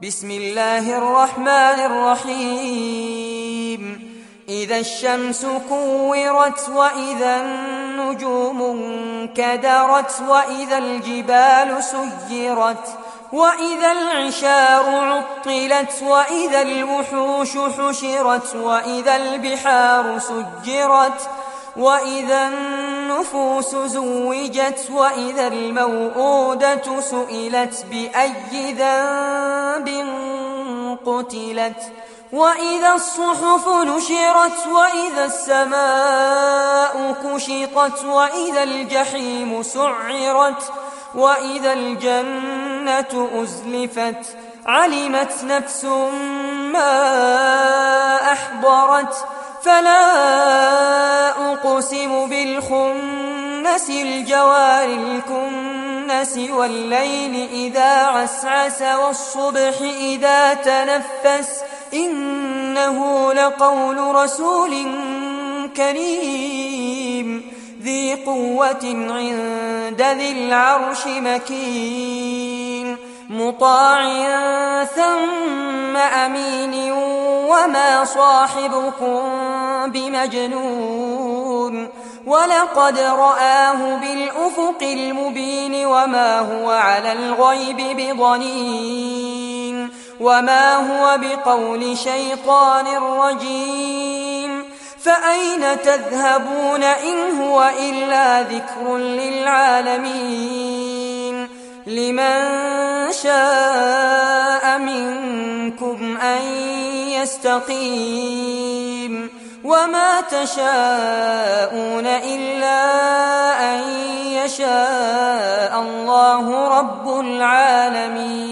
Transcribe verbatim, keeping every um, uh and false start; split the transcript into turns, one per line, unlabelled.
بسم الله الرحمن الرحيم إذا الشمس كورت وإذا النجوم انكدرت وإذا الجبال سيرت وإذا العشار عطلت وإذا الوحوش حشرت وإذا البحار سجرت وإذا النفوس زوجت وإذا الموءودة سئلت بأي ذنب قتلت وإذا الصحف نشرت وإذا السماء كشطت وإذا الجحيم سعرت وإذا الجنة أزلفت علمت نفس ما أحضرت فلا أقسم بالخنس الجوار الكنس والليل إذا عسعس والصبح إذا تنفس إنه لقول رسول كريم ذي قوة عند ذي العرش مكين مطاع ثم أمين وما صاحبكم بمجنون ولقد رآه بالأفق المبين وما هو على الغيب بضنين وما هو بقول شيطان رجيم فأين تذهبون إن هو إلا ذكر للعالمين لمن شاء منكم أن يستقيم وما تشاءون إلا أن يشاء الله رب العالمين.